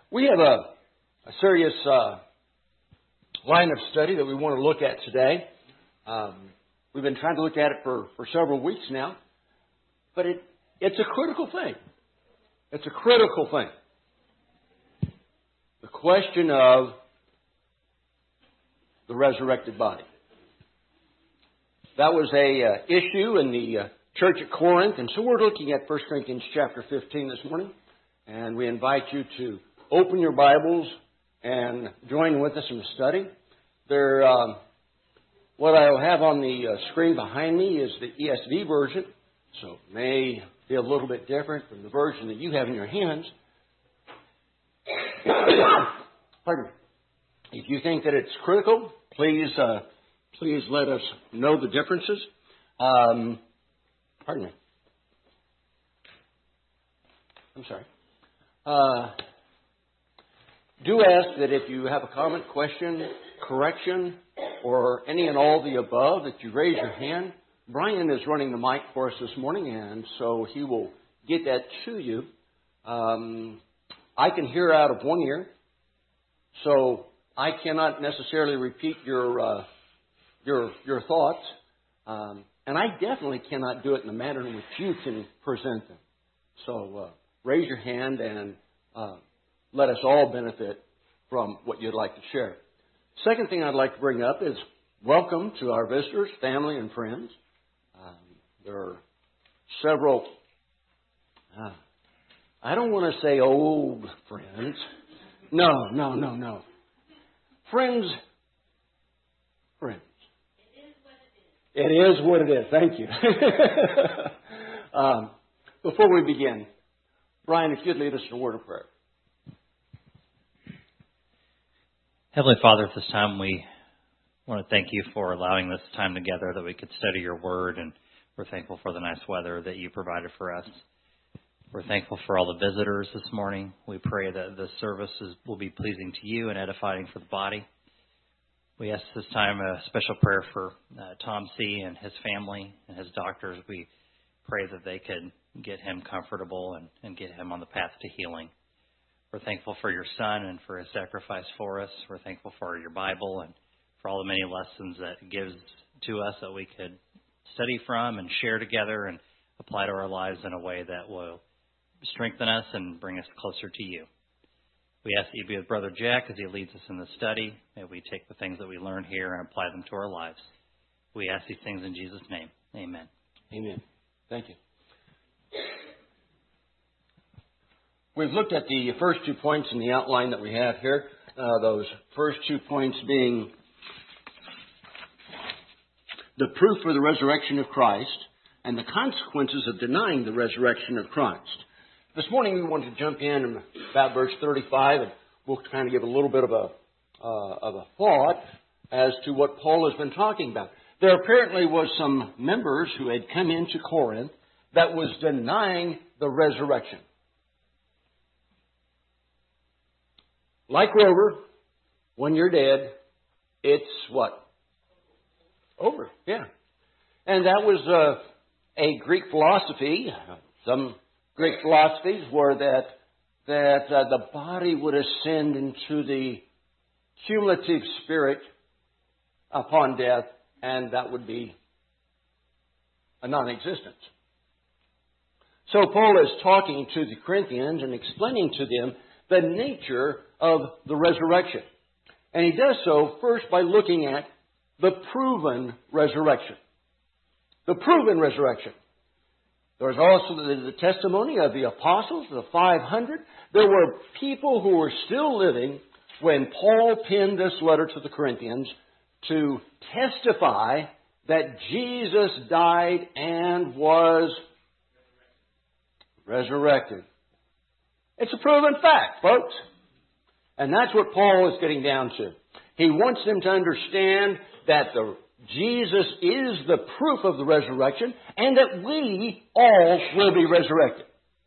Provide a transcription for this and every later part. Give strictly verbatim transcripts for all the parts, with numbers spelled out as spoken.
We have a, a serious uh, line of study that we want to look at today. Um, we've been trying to look at it for, for several weeks now, but it, it's a critical thing. It's a critical thing. The question of the resurrected body. That was a uh, issue in the uh, church at Corinth, and so we're looking at First Corinthians chapter fifteen this morning, and we invite you to open your Bibles and join with us in the study. There, um, what I'll have on the uh, screen behind me is the E S V version, so it may be a little bit different from the version that you have in your hands. Pardon me. If you think that it's critical, please uh, please let us know the differences. Um, pardon me. I'm sorry. Uh, do ask that if you have a comment, question, correction, or any and all the above, that you raise your hand. Brian is running the mic for us this morning, and so he will get that to you. Um, I can hear out of one ear, so I cannot necessarily repeat your uh, your your thoughts, um, and I definitely cannot do it in the manner in which you can present them. So uh, raise your hand and uh, let us all benefit from what you'd like to share. Second thing I'd like to bring up is welcome to our visitors, family, and friends. Um, there are several, uh, I don't want to say old friends. No, no, no, no. Friends, friends. It is what it is. Thank you. um, before we begin, Brian, if you'd lead us in a word of prayer. Heavenly Father, at this time we want to thank you for allowing this time together that we could study your word, and we're thankful for the nice weather that you provided for us. We're thankful for all the visitors this morning. We pray that the services will be pleasing to you and edifying for the body. We ask this time a special prayer for uh, Tom C. and his family and his doctors. We pray that they could get him comfortable and, and get him on the path to healing. We're thankful for your son and for his sacrifice for us. We're thankful for your Bible and for all the many lessons that it gives to us that we could study from and share together and apply to our lives in a way that will strengthen us and bring us closer to you. We ask that you be with Brother Jack as he leads us in the study. May we take the things that we learn here and apply them to our lives. We ask these things in Jesus' name. Amen. Amen. Thank you. We've looked at the first two points in the outline that we have here. Uh, those first two points being the proof for the resurrection of Christ and the consequences of denying the resurrection of Christ. This morning we want to jump in about verse thirty-five, and we'll kind of give a little bit of a uh, of a thought as to what Paul has been talking about. There apparently was some members who had come into Corinth that was denying the resurrection. Like Rover, when you're dead, it's what? Over. Yeah. And that was uh, a Greek philosophy. Some Greek philosophies were that that uh, the body would ascend into the cumulative spirit upon death, and that would be a non-existence. So Paul is talking to the Corinthians and explaining to them the nature of the resurrection. And he does so first by looking at the proven resurrection. The proven resurrection. There was also the, the testimony of the apostles, the five hundred. There were people who were still living when Paul penned this letter to the Corinthians to testify that Jesus died and was resurrected. It's a proven fact, folks. And that's what Paul is getting down to. He wants them to understand that the Jesus is the proof of the resurrection, and that we all will be resurrected.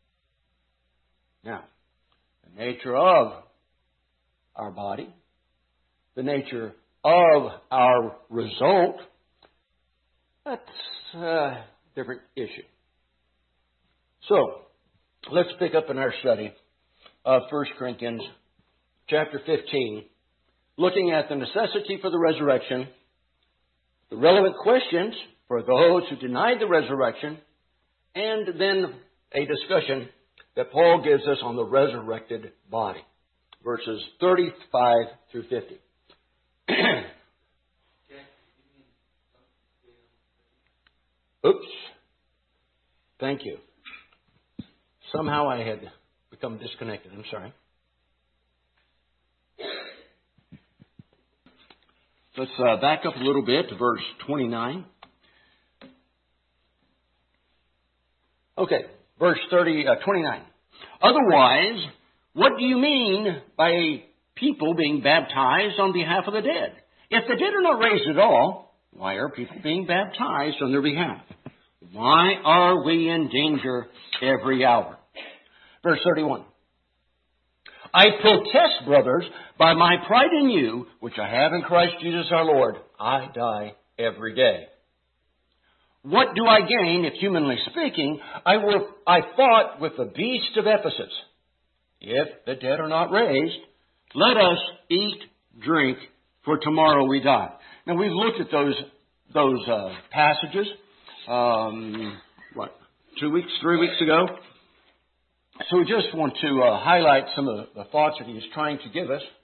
Now, the nature of our body, the nature of our result, that's a different issue. So, let's pick up in our study of First Corinthians chapter fifteen, looking at the necessity for the resurrection, the relevant questions for those who denied the resurrection, and then a discussion that Paul gives us on the resurrected body. Verses thirty-five through fifty. Oops. Thank you. Somehow I had become disconnected. I'm sorry. Let's uh, back up a little bit to verse twenty-nine. Okay, verse thirty, uh, twenty-nine. Otherwise, what do you mean by people being baptized on behalf of the dead? If the dead are not raised at all, why are people being baptized on their behalf? Why are we in danger every hour? Verse thirty-one. I protest, brothers, by my pride in you, which I have in Christ Jesus our Lord, I die every day. What do I gain if, humanly speaking, I were I fought with the beast of Ephesus? If the dead are not raised, let us eat, drink, for tomorrow we die. Now, we've looked at those those uh, passages, um, what, two weeks, three weeks ago. So we just want to uh, highlight some of the thoughts that he's trying to give us.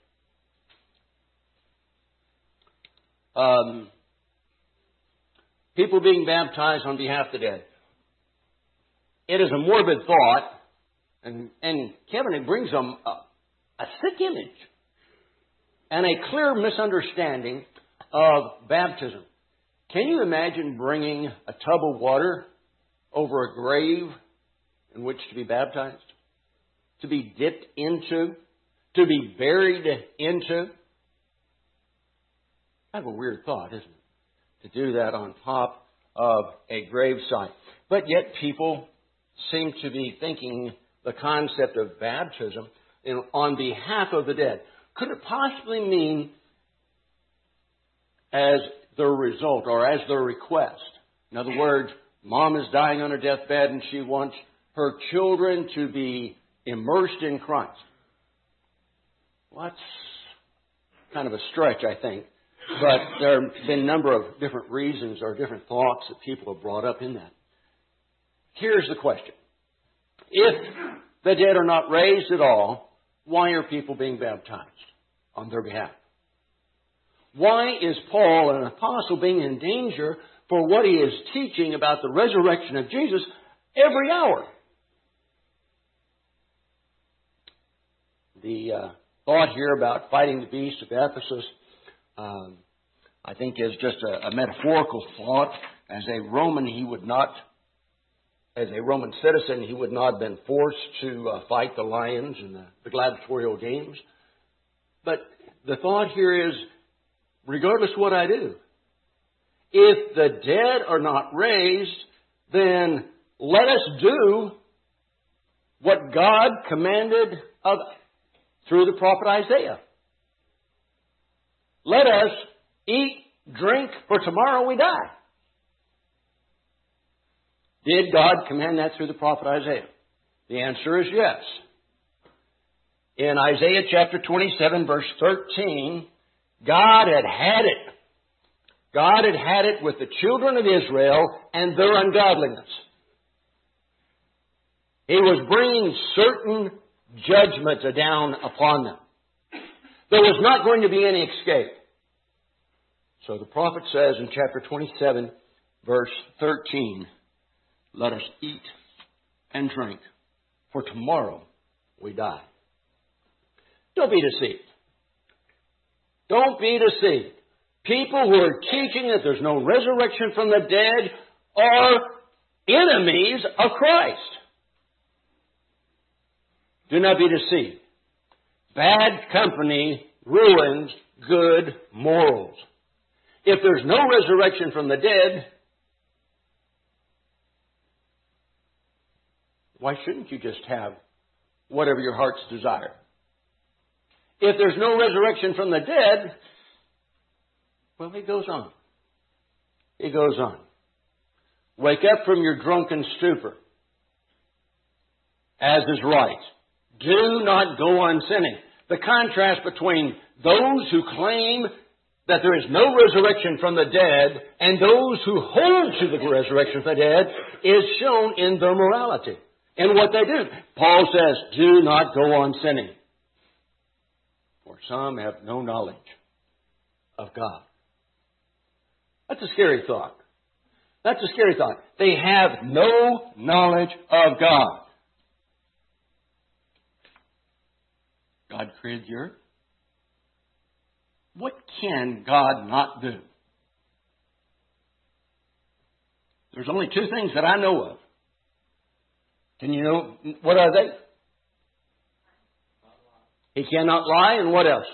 Um, people being baptized on behalf of the dead. It is a morbid thought. And, and Kevin, it brings them a, a sick image and a clear misunderstanding of baptism. Can you imagine bringing a tub of water over a grave in which to be baptized? To be dipped into? To be buried into? Kind of a weird thought, isn't it? To do that on top of a gravesite. But yet people seem to be thinking the concept of baptism in, on behalf of the dead. Could it possibly mean as their result or as their request? In other words, mom is dying on her deathbed and she wants her children to be immersed in Christ. Well, that's kind of a stretch, I think. But there have been a number of different reasons or different thoughts that people have brought up in that. Here's the question. If the dead are not raised at all, why are people being baptized on their behalf? Why is Paul, an apostle, being in danger for what he is teaching about the resurrection of Jesus every hour? The uh, thought here about fighting the beast of Ephesus, um, I think, is just a, a metaphorical thought. As a Roman, he would not As a Roman citizen, he would not have been forced to uh, fight the lions in the, the gladiatorial games. But the thought here is, regardless of what I do, if the dead are not raised, then let us do what God commanded of, through the prophet Isaiah. Let us eat, drink, for tomorrow we die. Did God command that through the prophet Isaiah? The answer is yes. In Isaiah chapter twenty-seven, verse thirteen, God had had it. God had had it with the children of Israel and their ungodliness. He was bringing certain judgments down upon them. There was not going to be any escape. So the prophet says in chapter twenty-seven, verse thirteen, let us eat and drink, for tomorrow we die. Don't be deceived. Don't be deceived. People who are teaching that there's no resurrection from the dead are enemies of Christ. Do not be deceived. Bad company ruins good morals. If there's no resurrection from the dead, why shouldn't you just have whatever your heart's desire? If there's no resurrection from the dead, well, it goes on. It goes on. Wake up from your drunken stupor, as is right. Do not go on sinning. The contrast between those who claim that there is no resurrection from the dead and those who hold to the resurrection from the dead is shown in their morality and what they do. Paul says, do not go on sinning, for some have no knowledge of God. That's a scary thought. That's a scary thought. They have no knowledge of God. God created the earth. What can God not do? There's only two things that I know of. Can you know, what are they? He cannot lie, and what else?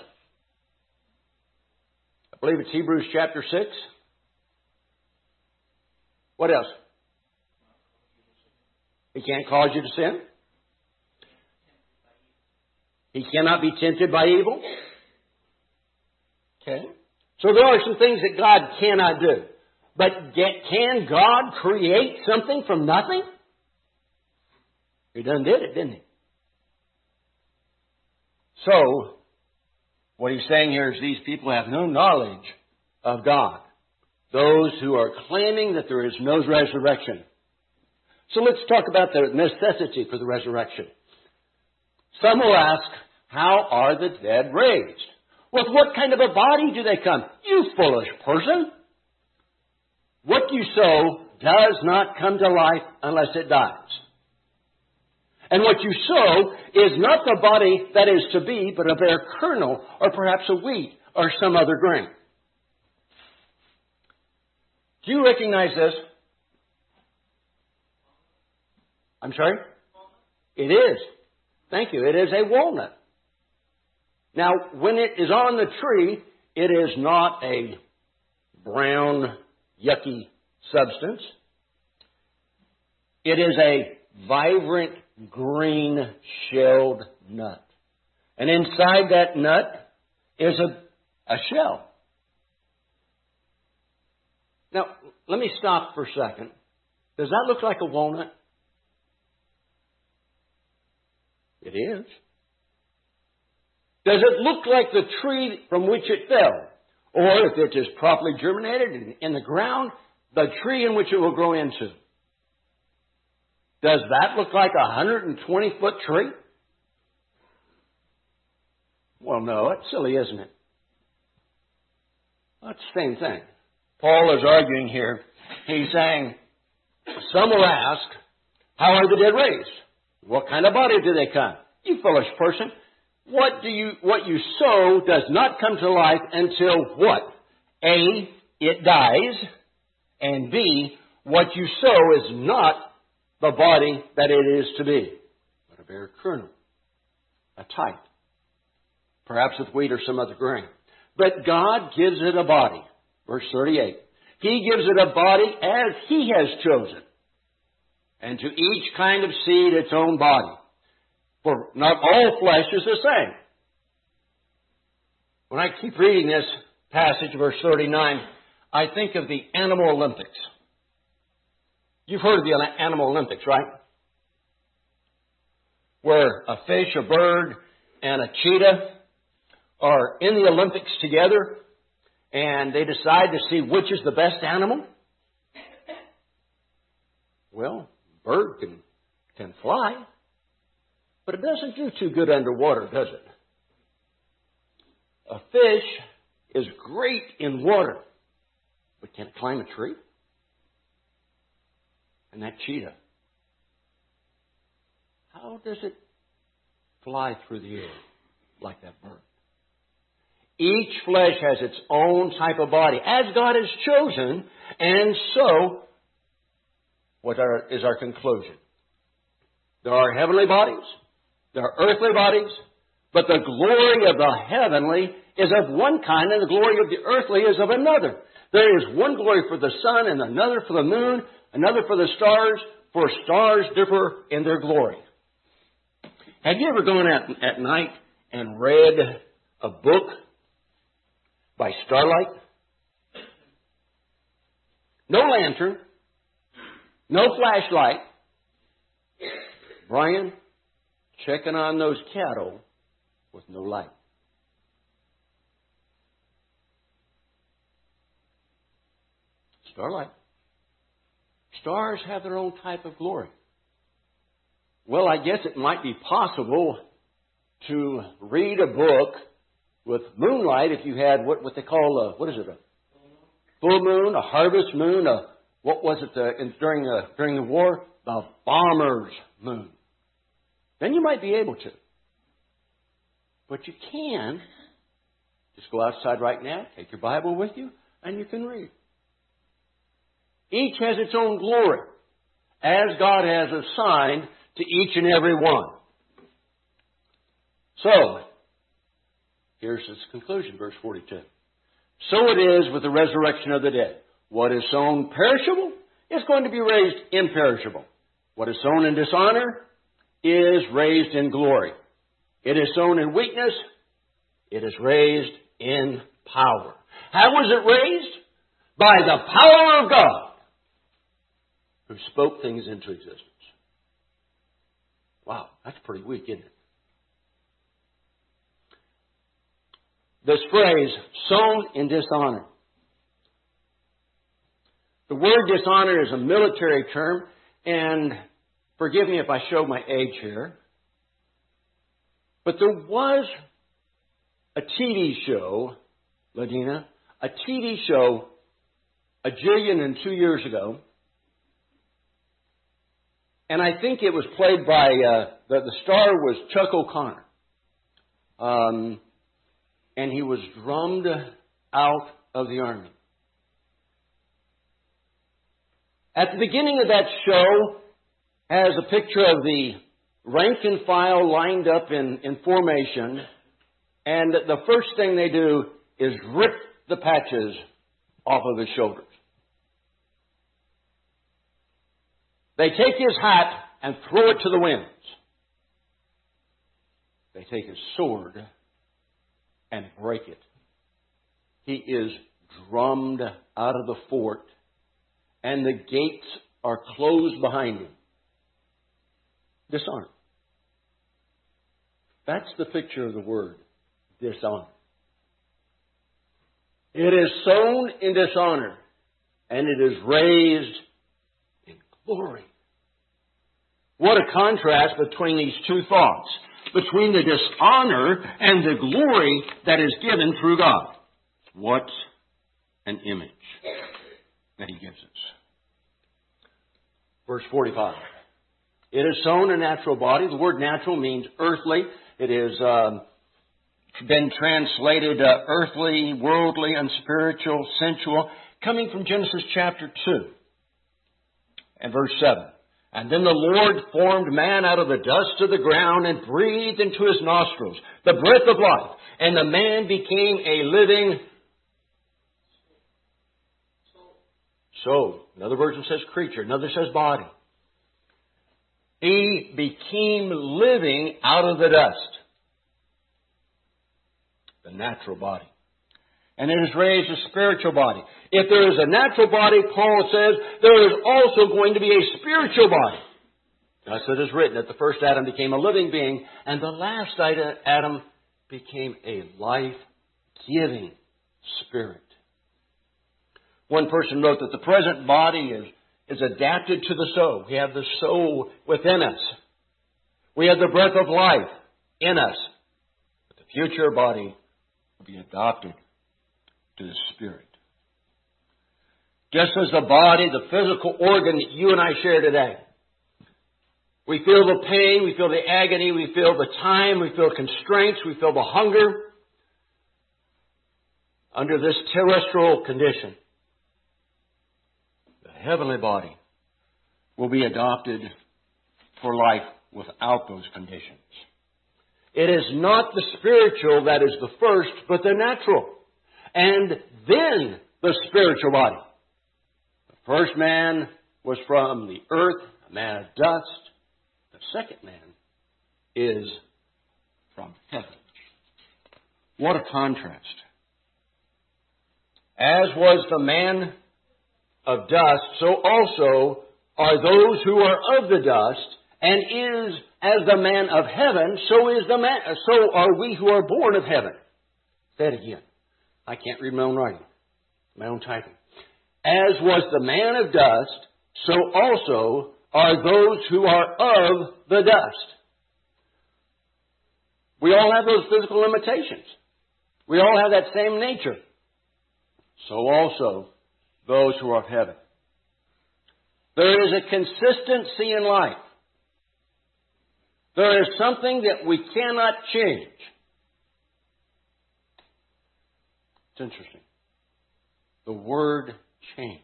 I believe it's Hebrews chapter six. What else? He can't cause you to sin. He cannot be tempted by evil. Okay. So there are some things that God cannot do. But get, can God create something from nothing? He done did it, didn't he? So, what he's saying here is these people have no knowledge of God. Those who are claiming that there is no resurrection. So let's talk about the necessity for the resurrection. Some will ask, how are the dead raised? With what kind of a body do they come? You foolish person! What you sow does not come to life unless it dies. And what you sow is not the body that is to be, but a bare kernel, or perhaps a wheat, or some other grain. Do you recognize this? I'm sorry? It is. Thank you. It is a walnut. Now, when it is on the tree, it is not a brown, yucky substance. It is a vibrant, green, shelled nut. And inside that nut is a, a shell. Now, let me stop for a second. Does that look like a walnut? It is. Does it look like the tree from which it fell? Or if it is properly germinated in, in the ground, the tree in which it will grow into? Does that look like a one hundred twenty foot tree? Well, no, it's silly, isn't it? That's the same thing. Paul is arguing here. He's saying, some will ask, how are the dead raised? What kind of body do they come? You foolish person. What do you, what you sow does not come to life until what? A, it dies, and B, what you sow is not the body that it is to be, but a bare kernel, a type, perhaps with wheat or some other grain. But God gives it a body. Verse thirty-eight. He gives it a body as He has chosen, and to each kind of seed its own body. For not all flesh is the same. When I keep reading this passage, verse thirty-nine, I think of the Animal Olympics. You've heard of the Animal Olympics, right? Where a fish, a bird, and a cheetah are in the Olympics together, and they decide to see which is the best animal. Well, bird can, can fly, but it doesn't do too good underwater, does it? A fish is great in water, but can it climb a tree? And that cheetah, how does it fly through the air like that bird? Each flesh has its own type of body, as God has chosen, and so, what are, is our conclusion? There are heavenly bodies, there are earthly bodies, but the glory of the heavenly is of one kind, and the glory of the earthly is of another. There is one glory for the sun, and another for the moon, another for the stars, for stars differ in their glory. Have you ever gone out at night and read a book by starlight? No lantern, no flashlight. Brian, checking on those cattle with no light. Starlight. Stars have their own type of glory. Well, I guess it might be possible to read a book with moonlight if you had what, what they call a, what is it, a full moon, a harvest moon, a, what was it uh, in, during, the, during the war? The bomber's moon. Then you might be able to. But you can just go outside right now, take your Bible with you, and you can read. Each has its own glory, as God has assigned to each and every one. So, here's its conclusion, verse forty-two. So it is with the resurrection of the dead. What is sown perishable is going to be raised imperishable. What is sown in dishonor is raised in glory. It is sown in weakness. It is raised in power. How was it raised? By the power of God, who spoke things into existence. Wow, that's pretty weak, isn't it? This phrase, sown in dishonor. The word dishonor is a military term, and forgive me if I show my age here, but there was a T V show, Ladina, a T V show a jillion and two years ago, and I think it was played by, uh, the, the star was Chuck O'Connor. Um, and he was drummed out of the Army. At the beginning of that show has a picture of the rank and file lined up in, in formation, and the first thing they do is rip the patches off of his shoulders. They take his hat and throw it to the winds. They take his sword and break it. He is drummed out of the fort, and the gates are closed behind him. Dishonor. That's the picture of the word, dishonor. It is sown in dishonor, and it is raised in glory. What a contrast between these two thoughts, between the dishonor and the glory that is given through God. What an image that He gives us. Verse forty-five. It is sown a natural body. The word natural means earthly. It is um, been translated uh, earthly, worldly, unspiritual, sensual, coming from Genesis chapter two and verse seven. And then the Lord formed man out of the dust of the ground and breathed into his nostrils the breath of life. And the man became a living soul. Another version says creature. Another says body. He became living out of the dust. The natural body. And it is raised a spiritual body. If there is a natural body, Paul says, there is also going to be a spiritual body. Thus it is written that the first Adam became a living being, and the last Adam became a life-giving spirit. One person wrote that the present body is, is adapted to the soul. We have the soul within us. We have the breath of life in us. But the future body will be adopted to the Spirit. Just as the body, the physical organ that you and I share today, we feel the pain, we feel the agony, we feel the time, we feel constraints, we feel the hunger under this terrestrial condition. The heavenly body will be adopted for life without those conditions. It is not the spiritual that is the first, but the natural. And then the spiritual body. The first man was from the earth, a man of dust. The second man is from heaven. What a contrast. As was the man of dust, so also are those who are of the dust, and is as the man of heaven, so is the man, so are we who are born of heaven. Say it again. I can't read my own writing, my own typing. As was the man of dust, so also are those who are of the dust. We all have those physical limitations. We all have that same nature. So also those who are of heaven. There is a consistency in life. There is something that we cannot change. It's interesting. The word change.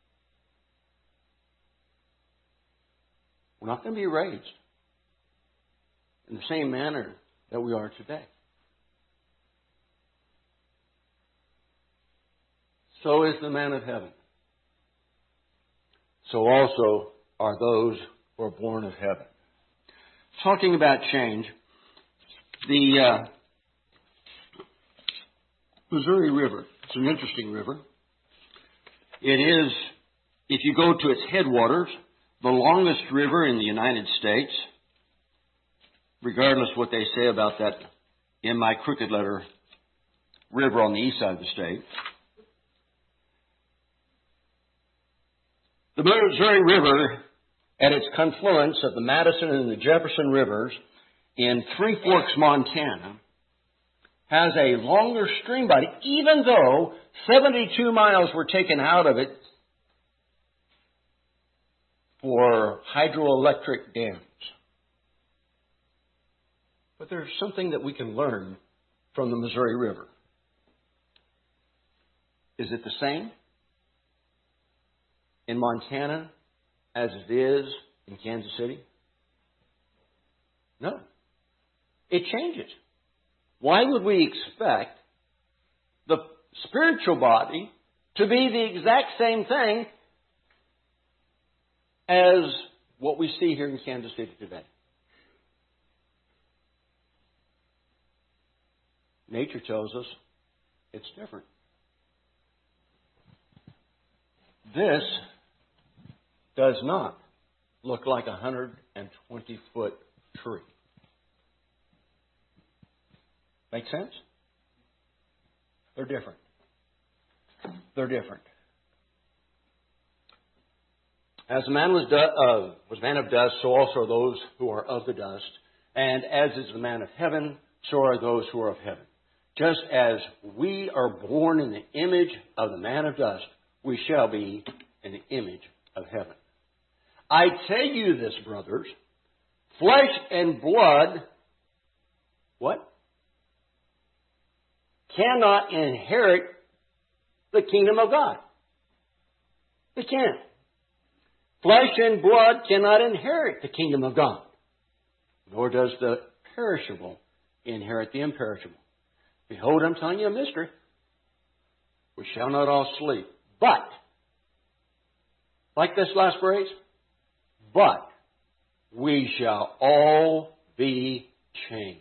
We're not going to be raised in the same manner that we are today. So is the man of heaven. So also are those who are born of heaven. Talking about change, the uh, Missouri River, it's an interesting river. It is, if you go to its headwaters, the longest river in the United States, regardless what they say about that in my crooked letter river on the east side of the state. The Missouri River, at its confluence of the Madison and the Jefferson Rivers in Three Forks, Montana, has a longer stream body, even though seventy-two miles were taken out of it for hydroelectric dams. But there's something that we can learn from the Missouri River. Is it the same in Montana as it is in Kansas City? No. It changes. Why would we expect the spiritual body to be the exact same thing as what we see here in Kansas City today? Nature tells us it's different. This does not look like a one hundred twenty foot tree. Make sense? They're different. They're different. As a man was, du- uh, was man of dust, so also are those who are of the dust. And as is the man of heaven, so are those who are of heaven. Just as we are born in the image of the man of dust, we shall be in the image of heaven. I tell you this, brothers, flesh and blood, what? Cannot inherit the kingdom of God. They can't. Flesh and blood cannot inherit the kingdom of God. Nor does the perishable inherit the imperishable. Behold, I'm telling you a mystery. We shall not all sleep. But, like this last phrase, but we shall all be changed.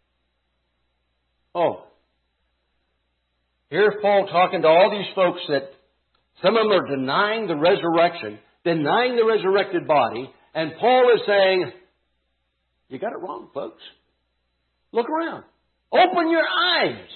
Oh, here's Paul talking to all these folks that some of them are denying the resurrection, denying the resurrected body, and Paul is saying, you got it wrong, folks. Look around. Open your eyes.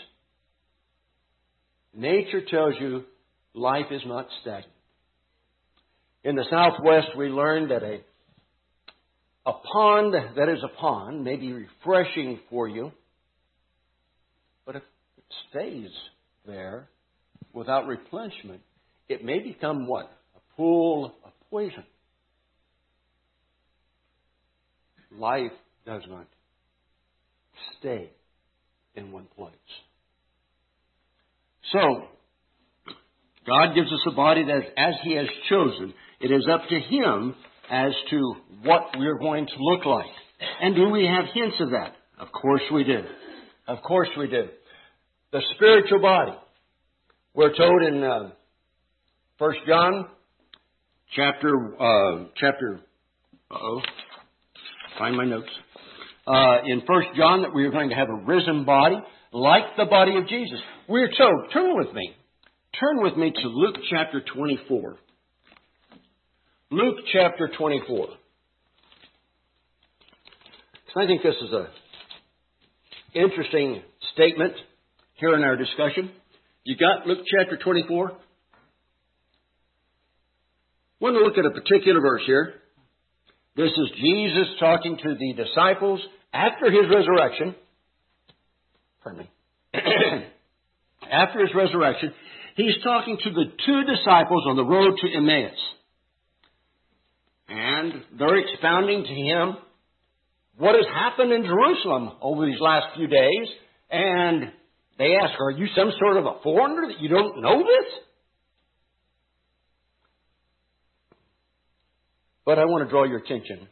Nature tells you life is not stagnant. In the Southwest, we learned that a, a pond that is a pond may be refreshing for you, but if it stays there without replenishment, it may become what? A pool of poison. Life does not stay in one place. So, God gives us a body that as He has chosen, it is up to Him as to what we're going to look like. And do we have hints of that? Of course we do. Of course we do. The spiritual body. We're told in uh, First John chapter, uh, chapter, uh-oh, find my notes. Uh, in First John that we are going to have a risen body like the body of Jesus. We're told, turn with me. Turn with me to Luke chapter twenty-four. Luke chapter twenty-four. I think this is a interesting statement here in our discussion. You got Luke chapter twenty-four? I want to look at a particular verse here. This is Jesus talking to the disciples after His resurrection. Pardon me. After His resurrection, He's talking to the two disciples on the road to Emmaus. And they're expounding to Him what has happened in Jerusalem over these last few days. And they ask, are you some sort of a foreigner that you don't know this? But I want to draw your attention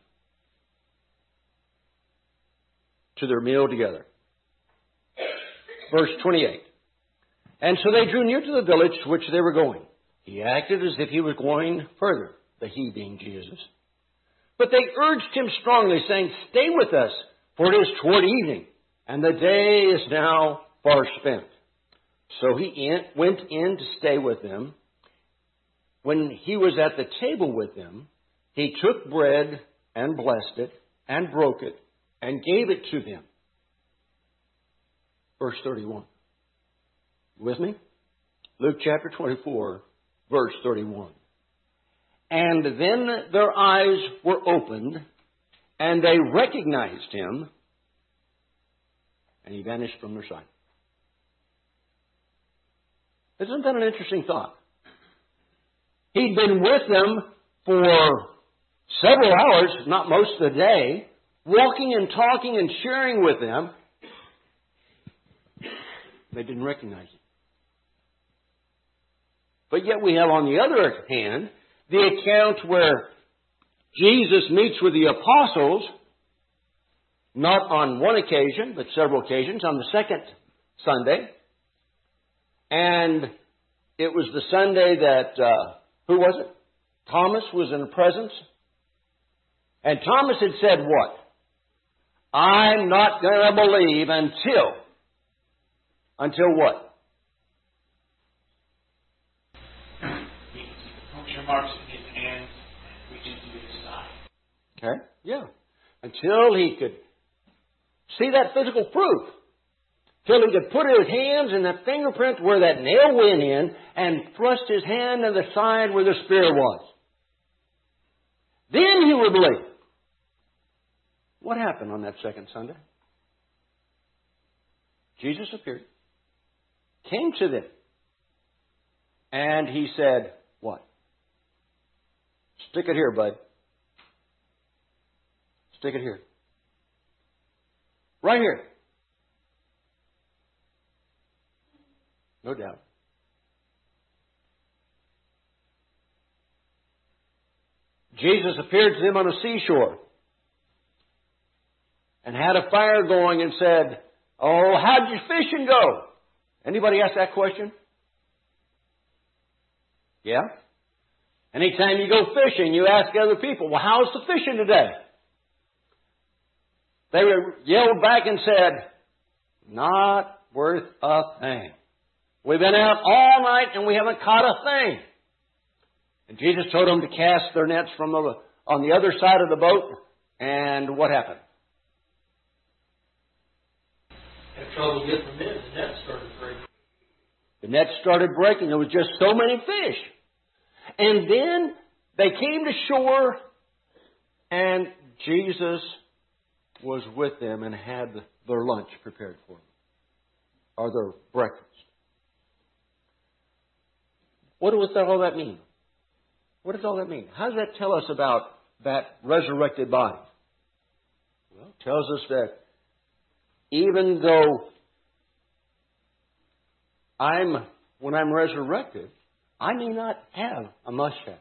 to their meal together. Verse twenty-eight. And so they drew near to the village to which they were going. He acted as if He was going further, the He being Jesus. But they urged Him strongly, saying, stay with us, for it is toward evening, and the day is now far spent. So He in, went in to stay with them. When He was at the table with them, He took bread and blessed it, and broke it, and gave it to them. Verse thirty-one. With me? Luke chapter twenty-four, verse thirty-one. And then their eyes were opened, and they recognized Him, and He vanished from their sight. Isn't that an interesting thought? He'd been with them for several hours, not most of the day, walking and talking and sharing with them. They didn't recognize Him. But yet we have, on the other hand, the account where Jesus meets with the apostles, not on one occasion, but several occasions, on the second Sunday. And it was the Sunday that, uh, who was it? Thomas was in the presence. And Thomas had said what? I'm not going to believe until, until what? Marks in His hands, reach into His side. Okay, yeah. Until he could see that physical proof. Till he could put his hands in the fingerprint where that nail went in and thrust his hand in the side where the spear was. Then he would believe. What happened on that second Sunday? Jesus appeared, came to them, and He said, what? Stick it here, bud. Stick it here. Right here. No doubt. Jesus appeared to them on a seashore and had a fire going and said, oh, how'd your fishing go? Anybody ask that question? Yeah? Anytime you go fishing, you ask other people, well, how's the fishing today? They yelled back and said, not worth a thing. We've been out all night and we haven't caught a thing. And Jesus told them to cast their nets from the, on the other side of the boat. And what happened? Had trouble getting them in. The net started breaking. The net started breaking. There was just so many fish. And then they came to shore, and Jesus was with them and had their lunch prepared for them, or their breakfast. What does all that mean? What does all that mean? How does that tell us about that resurrected body? Well, it tells us that even though I'm, when I'm resurrected, I may not have a mustache.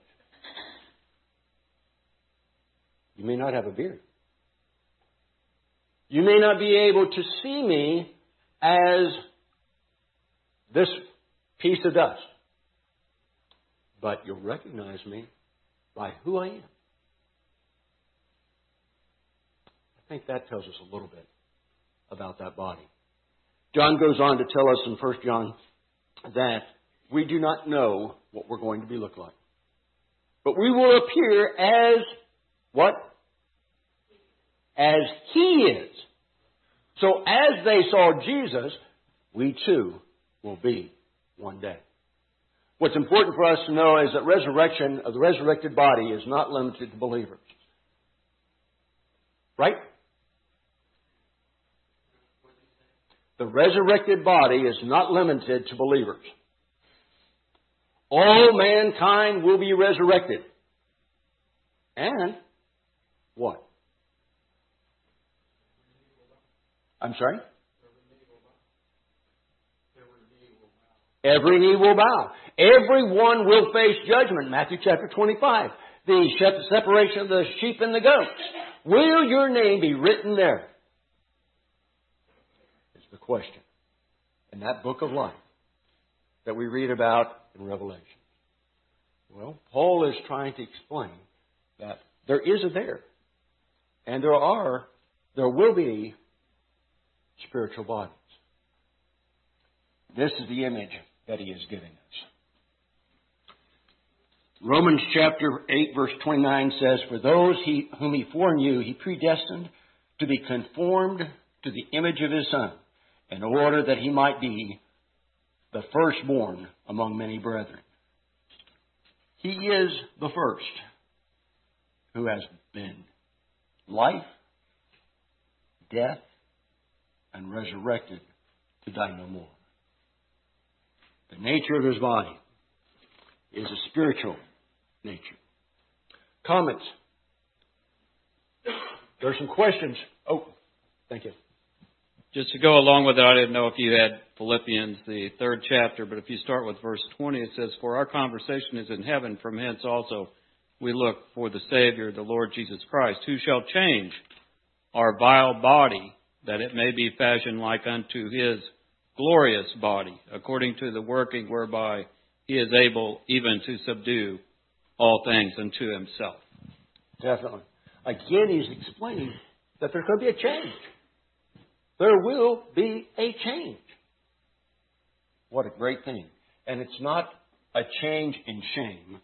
You may not have a beard. You may not be able to see me as this piece of dust. But you'll recognize me by who I am. I think that tells us a little bit about that body. John goes on to tell us in First John that we do not know what we're going to be look like. But we will appear as what? as He is. So as they saw Jesus, we too will be one day. What's important for us to know is that resurrection of the resurrected body is not limited to believers. Right? The resurrected body is not limited to believers. All mankind will be resurrected. And what? I'm sorry? Every knee will bow. Everyone will face judgment. Matthew chapter twenty-five. The separation of the sheep and the goats. Will your name be written there? Is the question. In that book of life that we read about in Revelation. Well, Paul is trying to explain that there is a there. And there are, there will be spiritual bodies. This is the image that he is giving us. Romans chapter eight verse twenty-nine says, For those he, whom he foreknew, he predestined to be conformed to the image of his Son, in order that he might be the firstborn among many brethren. He is the first who has been life, death, and resurrected to die no more. The nature of his body is a spiritual nature. Comments? There are some questions. Oh, thank you. Just to go along with it, I didn't know if you had Philippians, the third chapter, but if you start with verse twenty, it says, For our conversation is in heaven, from hence also we look for the Savior, the Lord Jesus Christ, who shall change our vile body, that it may be fashioned like unto his glorious body, according to the working whereby he is able even to subdue all things unto himself. Definitely. Again, he's explaining that there could be a change. There will be a change. What a great thing. And it's not a change in shame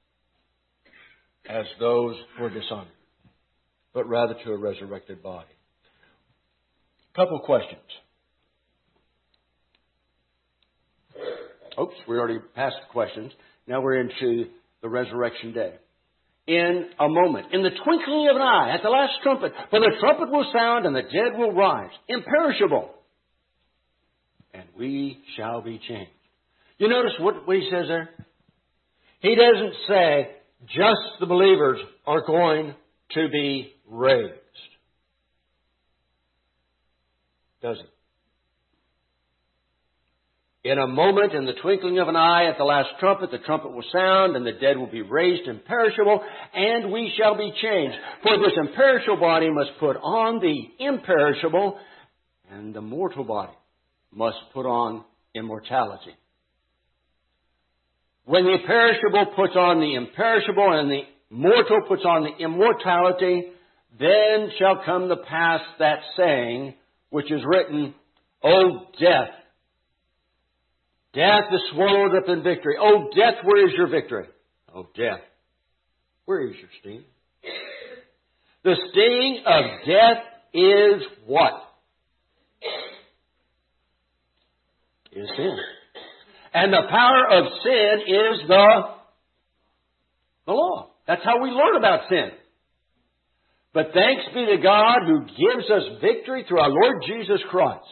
as those who are dishonored, but rather to a resurrected body. A couple of questions. Oops, we already passed the questions. Now we're into the resurrection day. In a moment, in the twinkling of an eye, at the last trumpet, for the trumpet will sound and the dead will rise, imperishable, and we shall be changed. You notice what, what he says there? He doesn't say just the believers are going to be raised. Does he? In a moment, in the twinkling of an eye, at the last trumpet, the trumpet will sound, and the dead will be raised imperishable, and we shall be changed. For this imperishable body must put on the imperishable, and the mortal body must put on immortality. When the perishable puts on the imperishable, and the mortal puts on the immortality, then shall come to pass that saying, which is written, O death, death is swallowed up in victory. Oh, death, where is your victory? Oh, death, where is your sting? The sting of death is what? Is sin. And the power of sin is the, the law. That's how we learn about sin. But thanks be to God who gives us victory through our Lord Jesus Christ.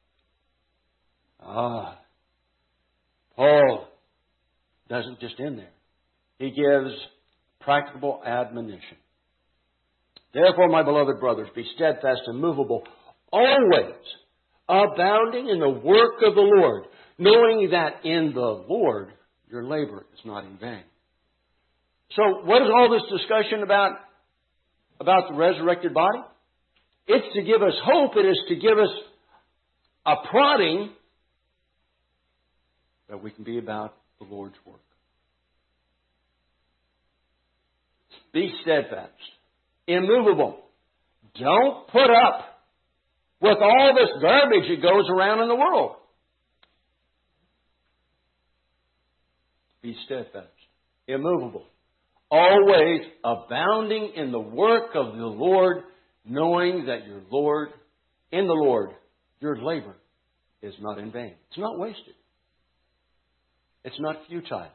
Ah. Paul doesn't just end there. He gives practical admonition. Therefore, my beloved brothers, be steadfast and immovable, always abounding in the work of the Lord, knowing that in the Lord your labor is not in vain. So, what is all this discussion about, about the resurrected body? It's to give us hope. It is to give us a prodding that we can be about the Lord's work. Be steadfast, immovable. Don't put up with all this garbage that goes around in the world. Be steadfast, immovable, always abounding in the work of the Lord, knowing that your Lord, in the Lord, your labor is not in vain. It's not wasted. It's not futile.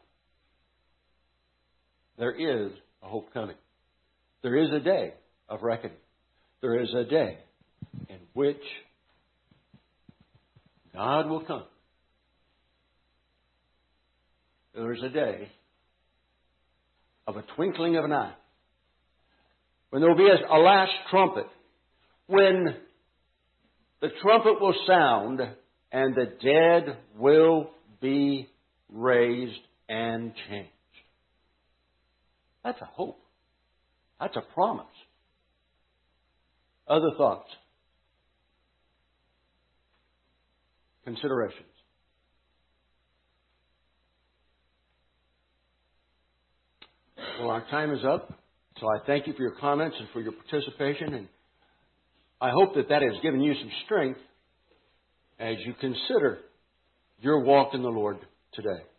There is a hope coming. There is a day of reckoning. There is a day in which God will come. There is a day of a twinkling of an eye, when there will be a last trumpet, when the trumpet will sound and the dead will be raised and changed. That's a hope. That's a promise. Other thoughts? Considerations? Well, our time is up, so I thank you for your comments and for your participation, and I hope that that has given you some strength as you consider your walk in the Lord today.